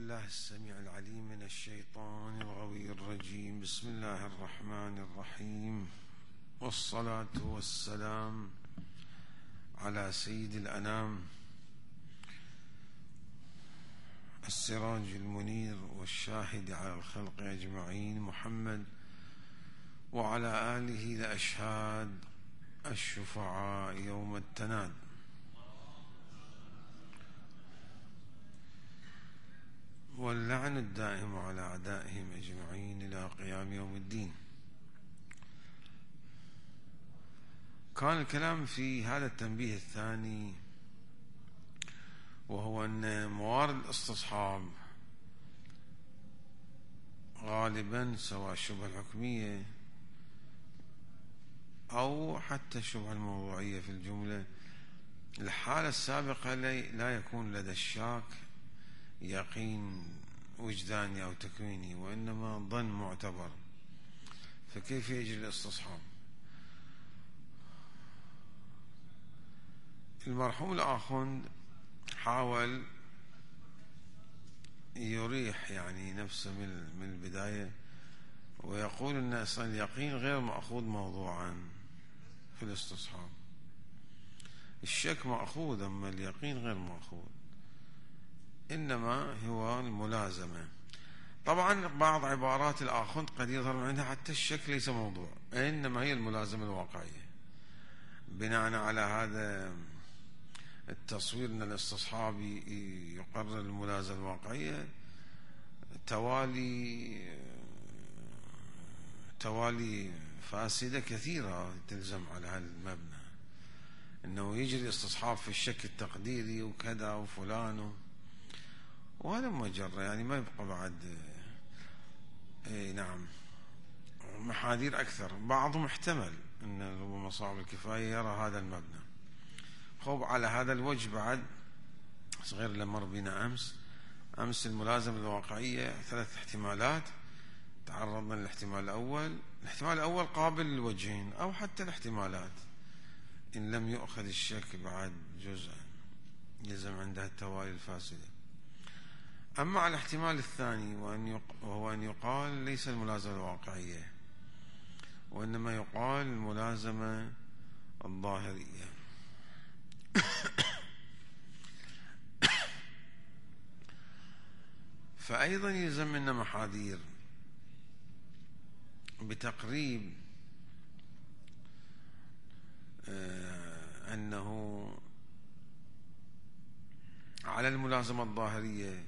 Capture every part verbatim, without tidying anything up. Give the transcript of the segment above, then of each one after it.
بالله السميع العليم من الشيطان الغوي الرجيم. بسم الله الرحمن الرحيم، والصلاة والسلام على سيد الأنام السراج المنير والشاهد على الخلق أجمعين محمد، وعلى آله الأشهاد الشفعاء يوم التناد. واللعن الدائم على أعدائهم أجمعين إلى قيام يوم الدين. كان الكلام في هذا التنبيه الثاني، وهو أن موارد الاستصحاب غالبا سواء الشبهة الحكمية أو حتى الشبهة الموضوعية في الجملة، الحالة السابقة لا يكون لدى الشاك يقين وجداني أو تكويني، وإنما ظن معتبر. فكيف يجري الاستصحاب؟ المرحوم الآخوند حاول يريح يعني نفسه من البداية، ويقول أن أصلا اليقين غير مأخوذ موضوعا في الاستصحاب. الشك مأخوذ، أما اليقين غير مأخوذ، إنما هو الملازمة. طبعا بعض عبارات الآخوند قد يظهر من عندها حتى الشك ليس موضوع، إنما هي الملازمة الواقعية. بناء على هذا التصوير أن الاستصحاب يقرر الملازمة الواقعية، توالي توالي فاسدة كثيرة تلزم على هذا المبنى، إنه يجري استصحاب في الشك التقديري وكذا وفلان، وهذا مجرد يعني ما يبقى بعد اي نعم محاذير أكثر. بعضهم احتمل أن ربما صاحب الكفاية يرى هذا المبنى. خب على هذا الوجه بعد صغير اللي مر بنا أمس أمس الملازمة الواقعية ثلاث احتمالات، تعرضنا للاحتمال الأول. الاحتمال الأول قابل للوجهين أو حتى الاحتمالات إن لم يؤخذ الشك بعد جزءا يلزم عندها التوالي الفاسدة. أما على الاحتمال الثاني وهو أن يقال ليس الملازمة الواقعية، وإنما يقال الملازمة الظاهرية. فأيضا يلزم منا محاذير بتقريب أنه على الملازمة الظاهرية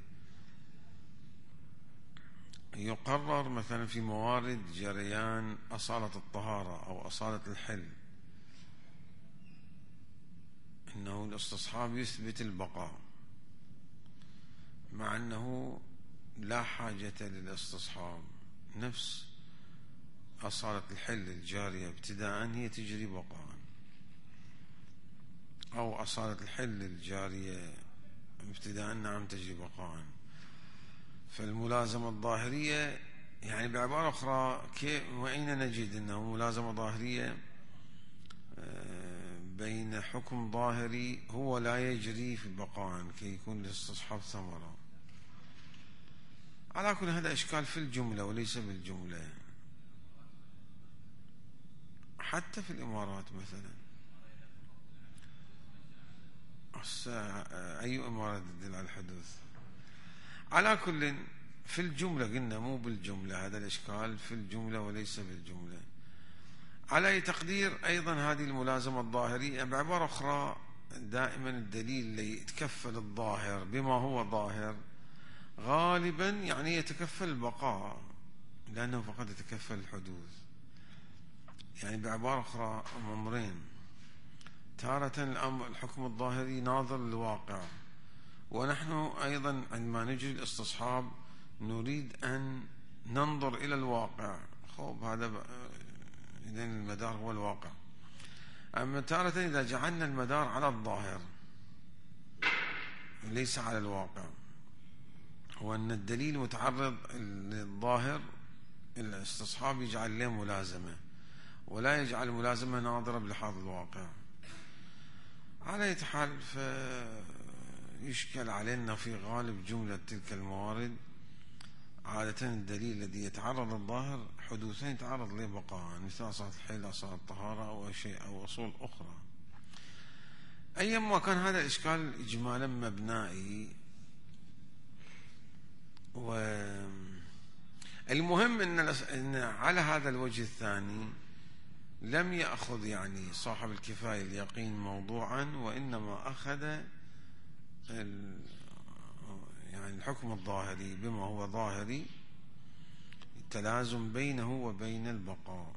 يقرر مثلا في موارد جريان أصالة الطهارة أو أصالة الحل، إنه الاستصحاب يثبت البقاء، مع أنه لا حاجة للاستصحاب. نفس أصالة الحل الجارية ابتداء هي تجري بقاء، أو أصالة الحل الجارية ابتداء نعم تجري بقاء. فالملازمة الظاهرية يعني بعبارة أخرى كيف وأين نجد أنه ملازمة ظاهرية بين حكم ظاهري هو لا يجري في بقاء كي يكون للاستصحاب ثمرة. على كل هذا إشكال في الجملة وليس بالجملة. حتى في الإمارات مثلا أي إمارات تدل على الحدوث. على كل في الجملة قلنا مو بالجملة، هذا الإشكال في الجملة وليس بالجملة. على أي تقدير أيضا هذه الملازمة الظاهرية بعبارة أخرى دائما الدليل اللي يتكفل الظاهر بما هو ظاهر غالبا يعني يتكفل البقاء، لأنه فقط يتكفل الحدوث. يعني بعبارة أخرى أمرين، تارة الأمر الحكم الظاهري ناظر للواقع، ونحن أيضا عندما نجري الاستصحاب نريد أن ننظر إلى الواقع. خوب هذا إذن المدار هو الواقع. أما تارة إذا جعلنا المدار على الظاهر ليس على الواقع، هو أن الدليل متعرض للظاهر، الاستصحاب يجعل له ملازمة ولا يجعل ملازمة ناظرة بلحاظ الواقع. على أي حال يشكل علينا في غالب جملة تلك الموارد عادة الدليل الذي يتعرض الظاهر حدوثا يتعرض لبقاء، مثل أصالة الحيل، أصالة الطهارة، أو شيء أو أصول أخرى. أيما كان هذا الإشكال إجمالا مبنائي، والمهم أن إن على هذا الوجه الثاني لم يأخذ يعني صاحب الكفاية اليقين موضوعا، وإنما أخذ يعني الحكم الظاهري بما هو ظاهري، التلازم بينه وبين البقاء.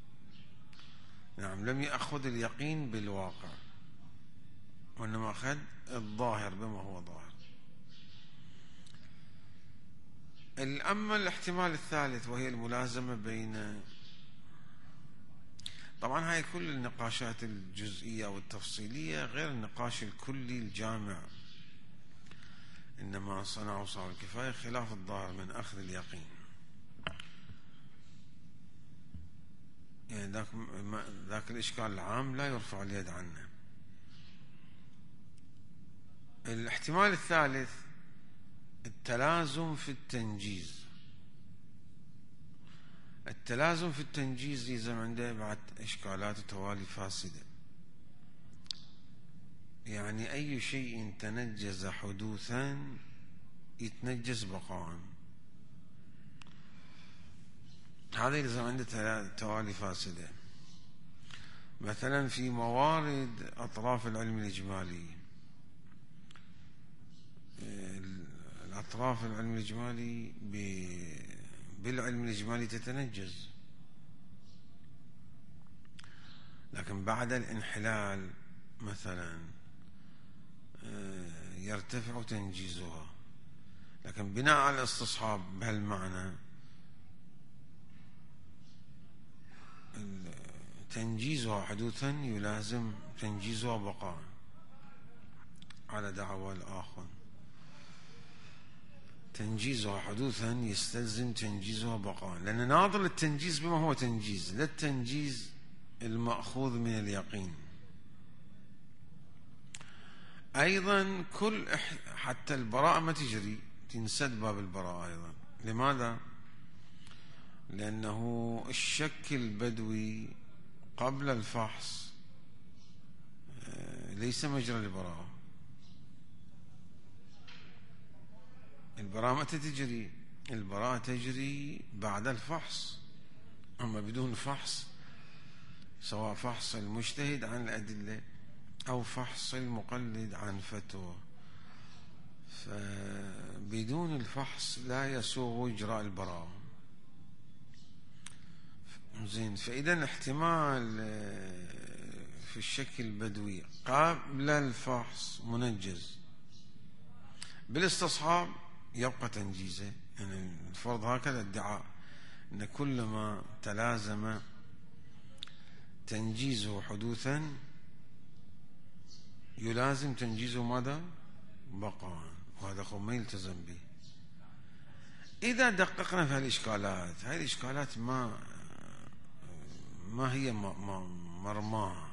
نعم، لم يأخذ اليقين بالواقع، وإنما أخذ الظاهر بما هو ظاهر. أما الاحتمال الثالث وهي الملازمة بين، طبعا هاي كل النقاشات الجزئية والتفصيلية غير النقاش الكلي الجامع، إنما صنعوا صاحب الكفاية خلاف الظاهر من أخذ اليقين. يعني ذاك ذاك الإشكال العام لا يرفع اليد عنه. الاحتمال الثالث التلازم في التنجيز. التلازم في التنجيز يلزم عنده بعد إشكالات وتوالي فاسدة. يعني أي شيء تنجز حدوثا يتنجز بقاء، هذا يلزم عنده توالي فاسدة. مثلا في موارد أطراف العلم الإجمالي، الأطراف العلم الإجمالي بالعلم الإجمالي تتنجز، لكن بعد الانحلال مثلا يرتفع تنجيزها، لكن بناء على الاستصحاب بهالمعنى تنجيزها حدوثا يلازم تنجيزها بقاء على دعوى الآخر. تنجيزها حدوثا يستلزم تنجيزها بقاء، لأن ناظر التنجيز بما هو تنجيز، لا التنجيز المأخوذ من اليقين. أيضا كل حتى البراءة ما تجري، تنسد باب البراءة أيضا. لماذا؟ لأنه الشك البدوي قبل الفحص ليس مجرى البراءة. البراءة متى تجري؟ البراءة تجري بعد الفحص، أما بدون فحص، سواء فحص المجتهد عن الأدلة أو فحص المقلد عن فتوى، فبدون الفحص لا يسوغ إجراء البراءة. زين، فإذا احتمال في الشك البدوي قبل الفحص منجز، بالاستصحاب يبقى تنجيزه. يعني الفرض هكذا ادعاء أن كلما تلازم تنجيزه حدوثا يلازم تنجيزه ماذا؟ بقاء، وهذا خو ما يلتزم به. إذا دققنا في هالإشكالات، هاي الإشكالات ما ما هي مرماها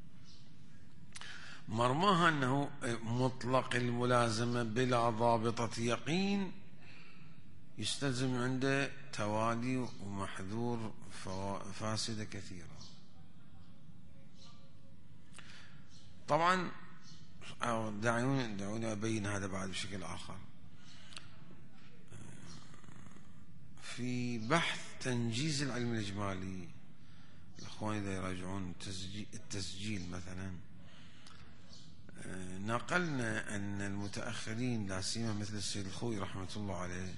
مرماها أنه مطلق الملازمة بلا ضابطة يقين يستلزم عنده توالي ومحذور فاسدة كثيرة. طبعا دعوني دعوني أبين هذا بعد بشكل آخر. في بحث تنجيز العلم الإجمالي، الأخوان إذا يراجعون التسجيل مثلا، نقلنا أن المتأخرين لا سيما مثل السيد الخوي رحمة الله عليه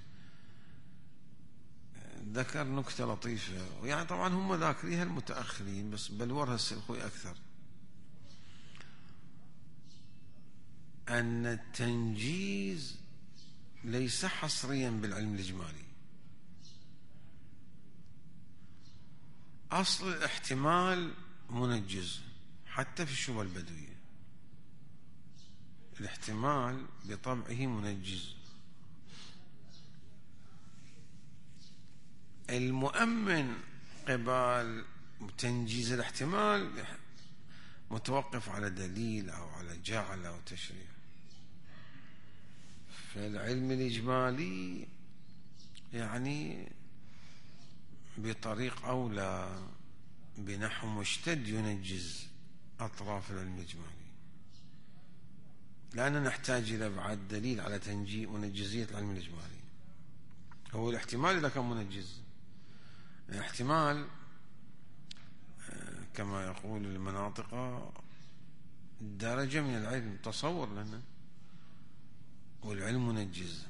ذكر نكتة لطيفة، يعني طبعا هم ذاكريها المتأخرين بس بلورها السيد الخوي أكثر، أن التنجيز ليس حصريا بالعلم الإجمالي. أصل الاحتمال منجز حتى في الشبهة البدوية، الاحتمال بطبعه منجز. المؤمن قبال تنجيز الاحتمال متوقف على دليل أو على جعل أو تشريع. فالعلم الإجمالي يعني بطريق أولى بنحو مشتد ينجز أطراف العلم الإجمالي، لأننا نحتاج إلى بعد دليل على تنجي منجزية العلم الإجمالي. هو الاحتمال إذا كان منجز، الاحتمال كما يقول المناطق درجة من العلم، تصور لنا، والعلم منجز.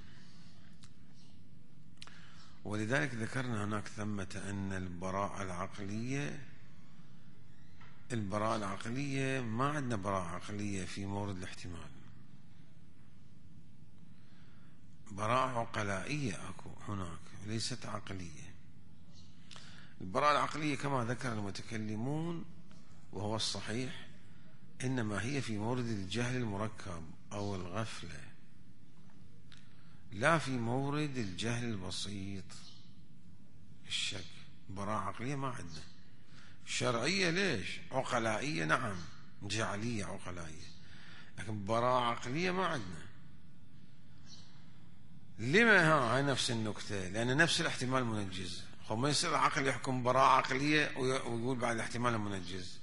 ولذلك ذكرنا هناك ثمة أن البراءة العقلية البراءة العقلية ما عندنا براءة عقلية في مورد الاحتمال، براءة عقلائية أكو هناك ليست عقلية. البراءة العقلية كما ذكر المتكلمون وهو الصحيح إنما هي في مورد الجهل المركب أو الغفلة، لا في مورد الجهل البسيط الشك. براءة عقلية ما عندنا. شرعية ليش؟ عقلائية نعم، جعلية عقلائية، لكن براءة عقلية ما عندنا. لما ها هاي نفس النكتة؟ لأن نفس الاحتمال منجز. خو ما يصير العقل يحكم براءة عقلية ويقول بعد الاحتمال منجز،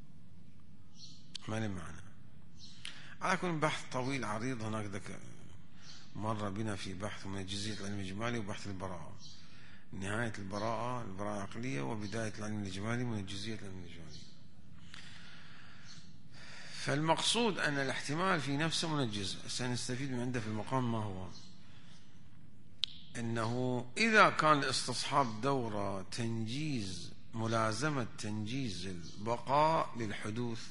ما له معنى. على كل بحث طويل عريض هناك ذكر مر بنا في بحث منجزية العلم الإجمالي وبحث البراءة، نهاية البراءة البراءة العقلية وبداية العلم الإجمالي منجزية العلم الإجمالي. فالمقصود أن الاحتمال في نفسه منجز. سنستفيد من عنده في المقام ما هو أنه إذا كان الاستصحاب دورة تنجيز ملازمة تنجيز البقاء للحدوث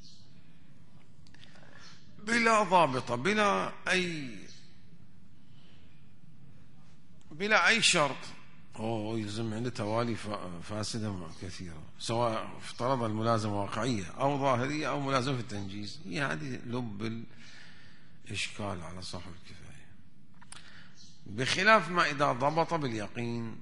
بلا ضابطة بلا أي بلا أي شرط، أو يلزم عنده توالي فاسدة كثيرة، سواء افترض الملازمة واقعية أو ظاهرية أو ملازمة في التنجيز. هي هذه لب الإشكال على صاحب الكفاية، بخلاف ما إذا ضبط باليقين.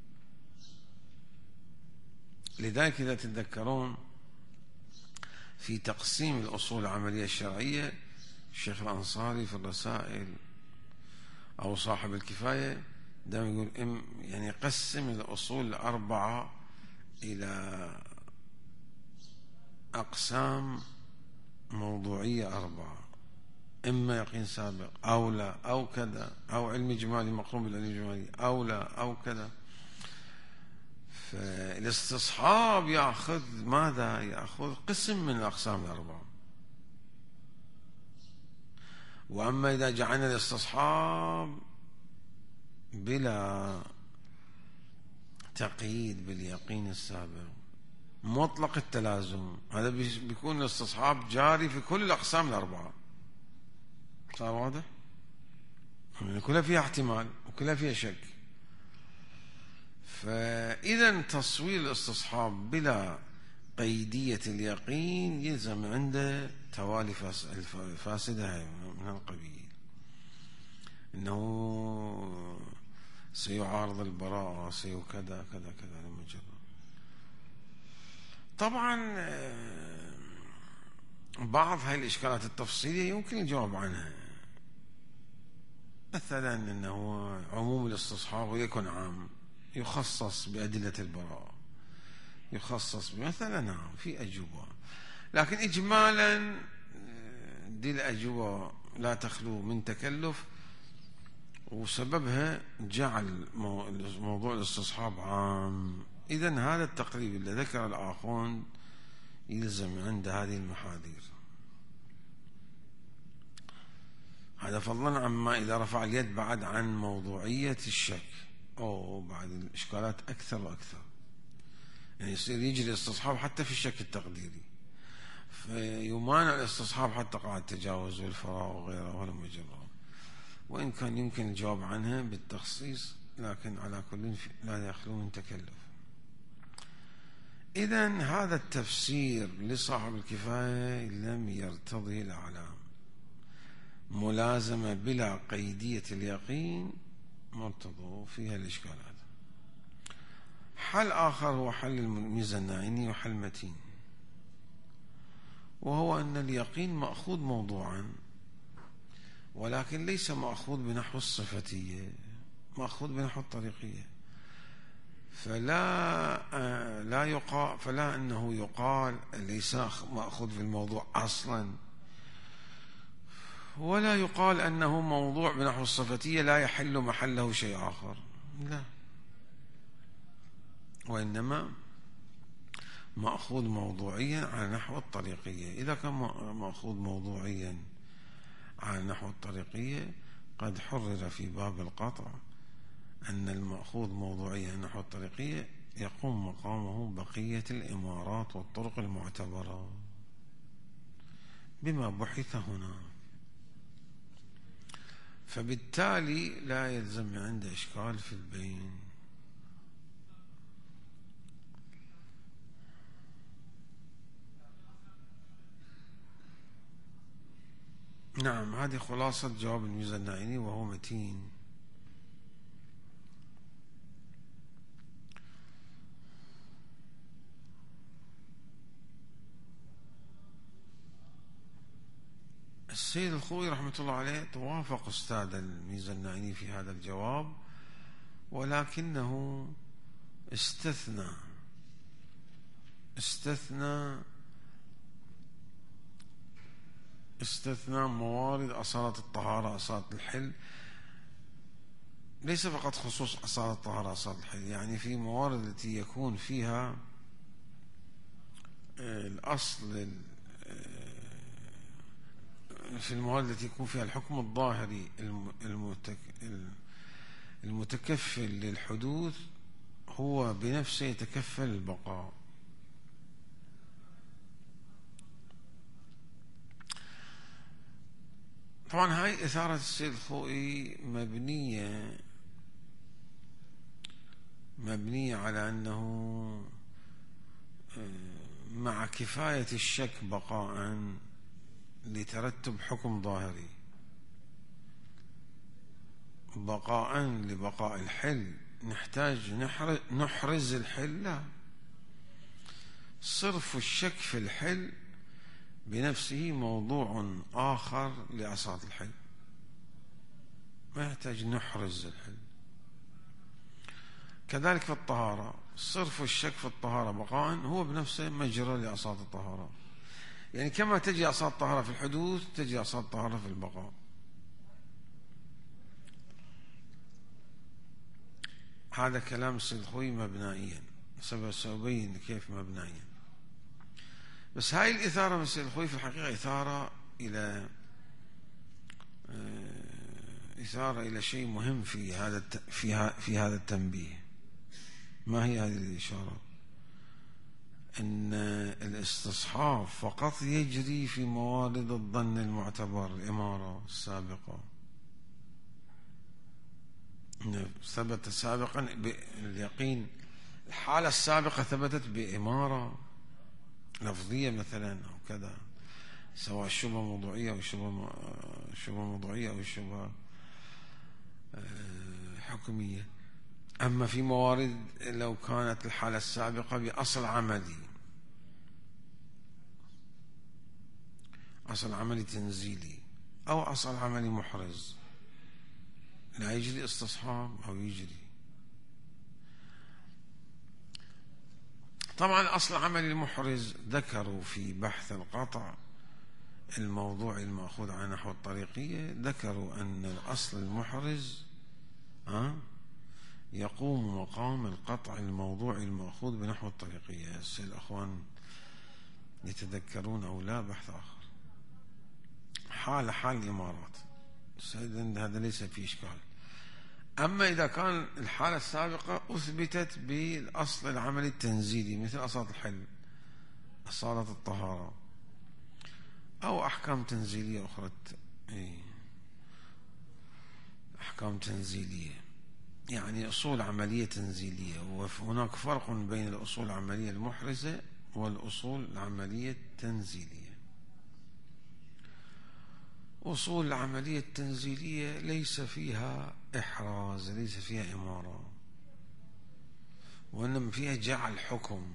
لذلك إذا تتذكرون في تقسيم الأصول العملية الشرعية الشيخ الأنصاري في الرسائل أو صاحب الكفاية دائما يقول يعني قسم الأصول الأربعة إلى أقسام موضوعية أربعة، إما يقين سابق أو لا أو كذا، أو علم إجمالي مقرون بالعلم الإجمالي أو لا أو كذا. فالاستصحاب يأخذ ماذا؟ يأخذ قسم من الأقسام الأربعة. وأما إذا جعلنا الاستصحاب بلا تقييد باليقين السابق مطلق التلازم، هذا بيكون الاستصحاب جاري في كل الأقسام الأربعة. صار واضح؟ يعني كلها فيها احتمال وكلها فيها شك. فإذا تصوير الاستصحاب بلا قيدية اليقين يلزم عنده توالي فاسدة من القبيل، إنه سيعارض البراءة سيكذا كذا كذا لما جرى. طبعا بعض هاي الإشكالات التفصيلية يمكن الجواب عنها، مثلا أنه عموم الاستصحاب يكون عام يخصص بأدلة البراءة، يخصص مثلا نعم في أجوبة، لكن إجمالا دي الأجوبة لا تخلو من تكلف، وسببها جعل موضوع الاستصحاب عام. إذن هذا التقريب اللي ذكر الآخوند يلزم عند هذه المحاذير. هذا فضلا عما إذا رفع اليد بعد عن موضوعية الشك أو بعد الإشكالات أكثر وأكثر، يعني يصير يجري الاستصحاب حتى في الشك التقديري، فيمانع الاستصحاب حتى قاعد التجاوز والفراغ وغيره ولا مجرى، وإن كان يمكن الجواب عنها بالتخصيص، لكن على كل لا يخلو من تكلف. إذن هذا التفسير لصاحب الكفاية لم يرتضي الأعلام، ملازمة بلا قيدية اليقين مرتضى فيها الإشكالات. حل آخر هو حل الميزانيني وحل متين، وهو أن اليقين مأخوذ موضوعا ولكن ليس مأخوذ بنحو الصفتية، مأخوذ بنحو الطريقية. فلا لا يقال فلا أنه يقال ليس مأخوذ في الموضوع أصلا، ولا يقال أنه موضوع بنحو الصفتية لا يحل محله شيء آخر، لا، وإنما مأخوذ موضوعيا على نحو الطريقية. إذا كان مأخوذ موضوعيا على نحو الطريقية قد حرر في باب القطع أن المأخوذ موضوعيا على نحو الطريقية يقوم مقامه بقية الإمارات والطرق المعتبرة بما بحث هنا، فبالتالي لا يلزم عنده إشكال في البين. نعم، هذه خلاصة جواب الميزة النائني وهو متين. السيد الخوئي رحمة الله عليه توافق أستاذ الميزة النائني في هذا الجواب، ولكنه استثنى استثنى استثنى موارد أصالة الطهارة أصالة الحل، ليس فقط خصوص أصالة الطهارة أصالة الحل، يعني في موارد التي يكون فيها الأصل، في الموارد التي يكون فيها الحكم الظاهري المتكفل للحدوث هو بنفسه يتكفل البقاء. طبعا هاي إثارة السيد الخوئي مبنية مبنية على أنه مع كفاية الشك بقاء لترتب حكم ظاهري، بقاء لبقاء الحل نحتاج نحرز الحل؟ لا، صرف الشك في الحل بنفسه موضوع آخر لأصالة الحل، ما يحتاج نحرز الحل. كذلك في الطهارة، صرف الشك في الطهارة بقاء هو بنفسه مجرى لأصالة الطهارة، يعني كما تجي أصالة الطهارة في الحدوث تجي أصالة الطهارة في البقاء. هذا كلام السيد الخوئي مبنائيا، سأبين كيف مبنائيا. بس هاي الإثارة من السيد الخوئي في الحقيقة إثارة إلى إثارة إلى شيء مهم في هذا في في هذا التنبيه. ما هي هذه الإشارة؟ أن الاستصحاب فقط يجري في موارد الظن المعتبر، الإمارة السابقة ثبت سابقا باليقين، الحالة السابقة ثبتت بإمارة لفظية مثلا أو كذا، سواء الشبهة موضوعية أو الشبهة شبهة موضوعية أو الشبهة حكمية. أما في موارد لو كانت الحالة السابقة بأصل عملي، أصل عملي تنزيلي أو أصل عملي محرز، لا يجري استصحاب أو يجري. طبعا الأصل العملي المحرز ذكروا في بحث القطع الموضوع المأخوذ عن نحو الطريقية، ذكروا أن الأصل المحرز ها يقوم مقام القطع الموضوع المأخوذ بنحو الطريقية. الأخوان يتذكرون أو لا بحث آخر حال حال الإمارات، هذا ليس فيه إشكال. أما إذا كان الحالة السابقة أثبتت بالأصل العملي التنزيلي مثل أصالة الحل، أصالة الطهارة، أو أحكام تنزيلية أخرى، أحكام تنزيلية يعني أصول عملية تنزيلية. وهناك فرق بين الأصول العملية المحرزة والأصول العملية التنزيلية. أصول العملية التنزيلية ليس فيها إحراز، ليس فيها إمارة، وإنما فيها جعل حكم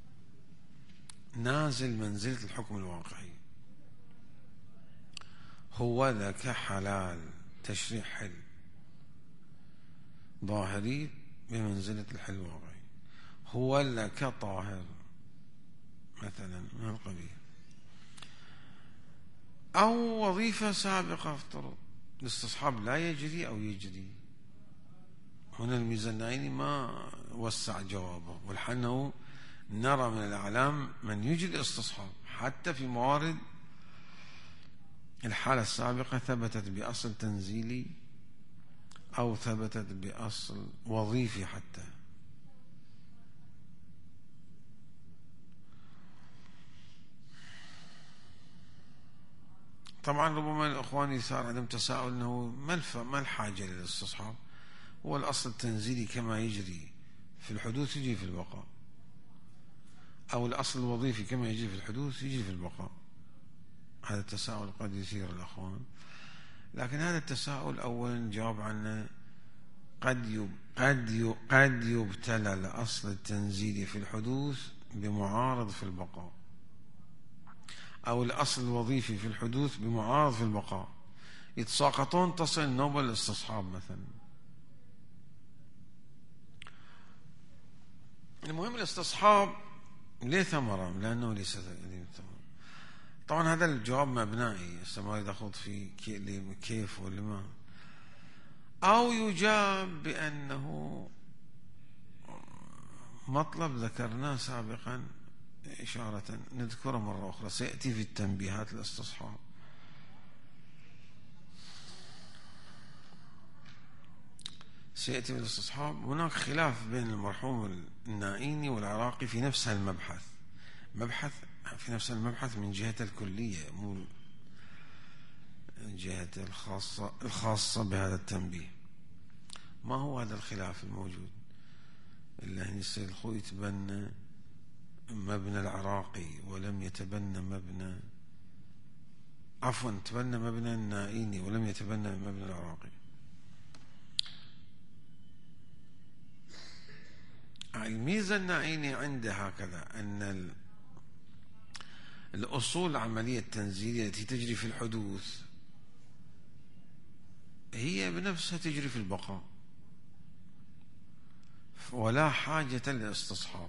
نازل منزلة الحكم الواقعي. هو ذاك حلال، تشريع حل ظاهري بمنزلة الحل الواقعي. هو لك طاهر مثلا من القبيل، أو وظيفة سابقة افترض الاستصحاب لا يجري أو يجري. هنا الميزانيني ما وسع جوابه، والحنه نرى من الأعلام من يجري الاستصحاب حتى في موارد الحالة السابقة ثبتت بأصل تنزيلي أو ثبتت بأصل وظيفي حتى. طبعا ربما الأخوان صار عندهم تساؤل أنه ما الحاجة للاستصحاب، هو الأصل التنزيلي كما يجري في الحدوث يجري في البقاء، أو الأصل الوظيفي كما يجري في الحدوث يجري في البقاء. هذا التساؤل قد يثير الأخوان، لكن هذا التساؤل أولا جواب عنه قد يب قد يب قد يبتلى الأصل التنزيلي في الحدوث بمعارض في البقاء، أو الأصل الوظيفي في الحدوث بمعارض في البقاء، يتساقطون تصل نوبة الاستصحاب مثلا. المهم الاستصحاب ليه ثمرة؟ لأنه ليس ثمرة. طبعا هذا الجواب مبنائي، ما يريد أخوض في كيف ولما، أو يجاب بأنه مطلب ذكرناه سابقا إشارة نذكره مرة أخرى، سيأتي في التنبيهات الاستصحاب. سيأتي في الاستصحاب. هناك خلاف بين المرحوم النائيني والعراقي في نفس المبحث، مبحث في نفس المبحث من جهة الكلية، مو من جهة الخاصة الخاصة بهذا التنبيه. ما هو هذا الخلاف الموجود؟ إلا أن السيد الخوي يتبنى مبنى العراقي ولم يتبنى مبنى، عفوا تبنى مبنى النائيني ولم يتبنى مبنى العراقي. الميزة النائيني عنده هكذا أن الأصول العملية التنزيلية التي تجري في الحدوث هي بنفسها تجري في البقاء، ولا حاجة للاستصحاب.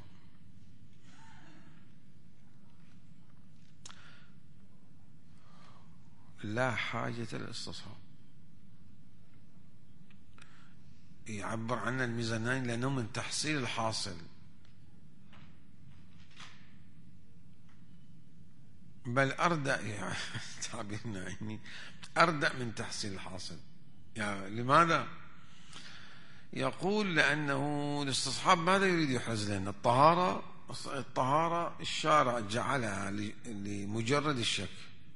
لا حاجة للاستصحاب يعبر عنه الميزانين لأنه من تحصيل الحاصل، بل أردأ يعني تعبيرنا يعني أردأ من تحصيل الحاصل. يعني لماذا؟ يقول لأنه الاستصحاب ماذا يريد يحرز لنا؟ الطهارة. الطهارة الشارع جعلها لمجرد الشك،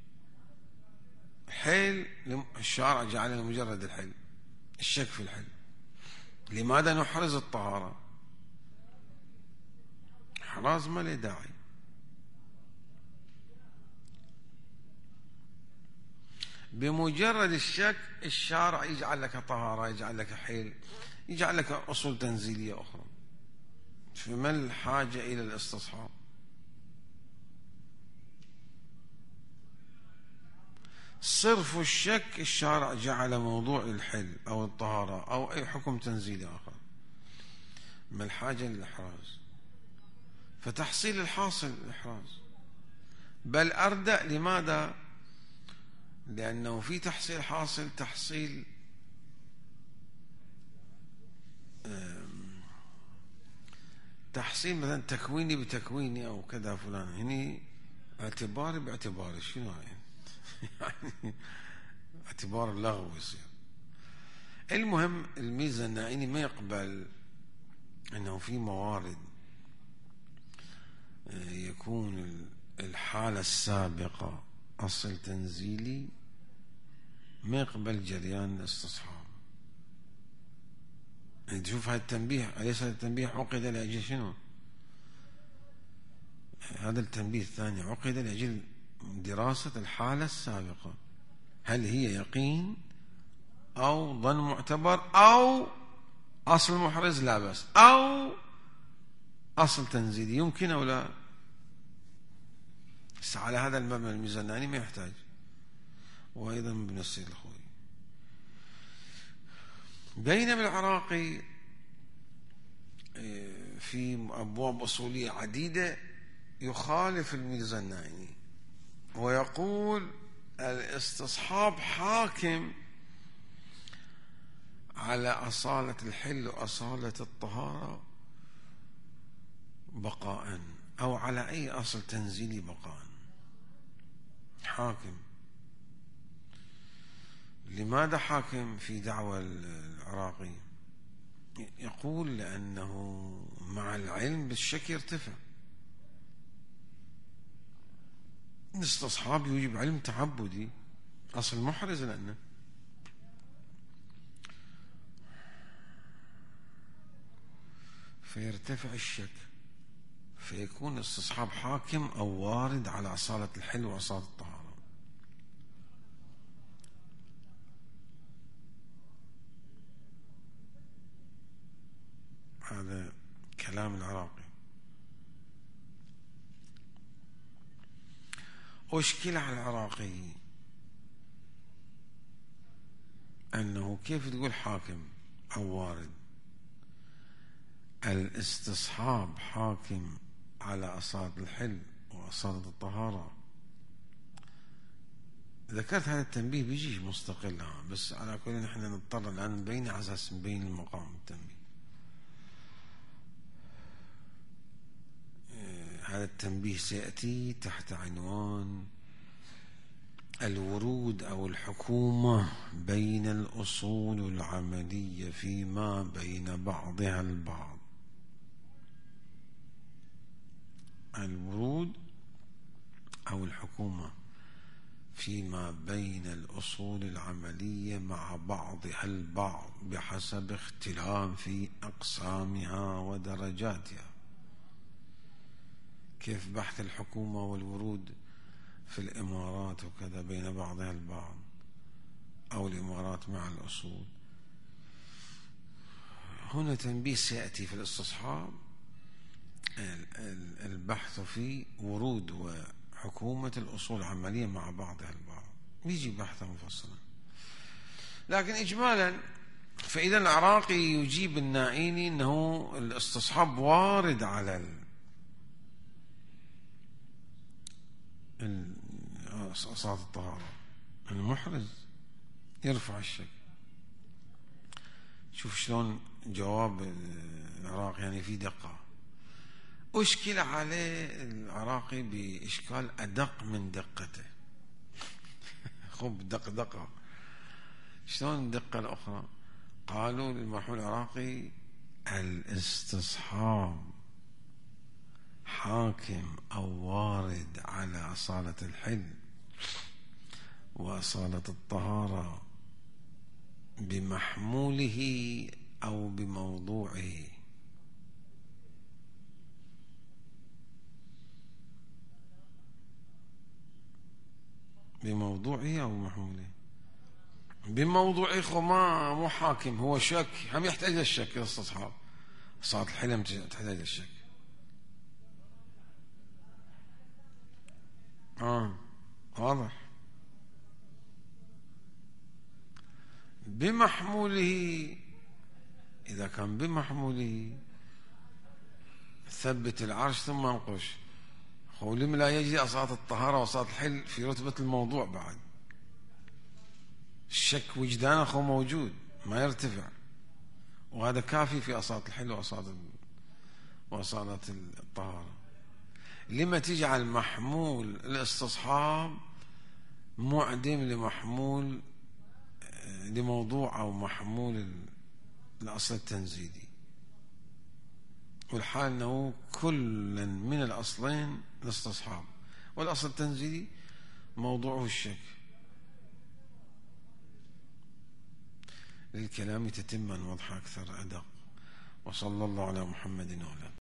حيل الشارع جعلها لمجرد الحل، الشك في الحل. لماذا نحرز الطهارة؟ حراز ما له داعي. بمجرد الشك الشارع يجعل لك طهارة، يجعل لك حيل، يجعل لك أصول تنزيلية أخرى. فما الحاجة إلى الاستصحاب؟ صرف الشك الشارع جعل موضوع الحل أو الطهارة أو أي حكم تنزيلي آخر. ما الحاجة للإحراز؟ فتحصيل الحاصل الإحراز. بل أردأ. لماذا؟ لأنه في تحصيل حاصل تحصيل تحصيل مثلا تكويني بتكويني أو كذا فلان، هني اعتباري باعتباري. شنو يعني؟ اعتبار اللغو يصير. المهم الميزة النائيني ما يقبل أنه في موارد يكون الحالة السابقة أصل تنزيلي، ما يقبل جريان الاستصحاب. يعني تشوف هذا التنبيه، أليس هذا التنبيه عقد لأجل شنو؟ هذا التنبيه الثاني عقد لأجل دراسة الحالة السابقة، هل هي يقين أو ظن معتبر أو أصل محرز لا بس أو أصل تنزيلي، يمكن أو لا. على هذا المبنى الميزاناني ما يحتاج. وأيضا ابن السيد الخوي. بينما العراقي في أبواب أصولية عديدة يخالف الميرزا النائني ويقول الاستصحاب حاكم على أصالة الحل وأصالة الطهارة بقاء، أو على أي أصل تنزيلي بقاء حاكم. لماذا حاكم في دعوى العراقي؟ يقول لأنه مع العلم بالشك يرتفع. الاستصحاب يوجب علم تعبدي، أصل محرز لأنه فيرتفع الشك، فيكون الاستصحاب حاكم أو وارد على أصالة الحل وأصالة الطهارة. هذا كلام العراقي. أشكل على العراقي أنه كيف تقول حاكم أو وارد؟ الاستصحاب حاكم على أصالة الحل وأصالة الطهارة. ذكرت هذا التنبيه بيجي مستقل، بس على كل نحن نضطر الآن نبين على أساس نبين المقام التنبيه. هذا التنبيه سيأتي تحت عنوان الورود أو الحكومة بين الأصول العملية فيما بين بعضها البعض. الورود أو الحكومة فيما بين الأصول العملية مع بعضها البعض بحسب اختلاف أقسامها ودرجاتها. كيف بحث الحكومة والورود في الإمارات وكذا بين بعضها البعض، أو الإمارات مع الأصول. هنا تنبيه سيأتي في الاستصحاب البحث في ورود وحكومة الأصول العملية مع بعضها البعض، يجي بحثا مفصلا. لكن إجمالا فإذا العراقي يجيب النائيني أنه الاستصحاب وارد على أصالة الطهارة، المحرز يرفع الشك. شوف شلون جواب العراقي يعني في دقة. أشكل عليه العراقي بإشكال أدق من دقته. خب دق دقة. شلون الدقة الأخرى؟ قالوا للمرحوم العراقي الاستصحاب حاكم أو وارد على أصالة الحل وأصالة الطهارة بمحموله أو بموضوعه. بموضوعه أو محموله. بموضوعه خو ما مو حاكم، هو شك، هم يحتاج الشك الاستصحاب. أصالة الحل تحتاج الشك. آه واضح. بمحموله، إذا كان بمحموله ثبت العرش ثم انقش. لم لا يجري أصالة الطهارة وأصالة الحل في رتبة الموضوع بعد. الشك وجدانه خو موجود ما يرتفع، وهذا كافي في أصالة الحل وأصالة وأصالة الطهارة. لما تجعل محمول الاستصحاب معدم لمحمول لموضوع أو محمول الأصل التنزيلي، والحال أنه كل من الأصلين الاستصحاب، والأصل التنزيلي موضوعه الشك. للكلام تتما واضحة أكثر أدق. وصلى الله على محمد وعلى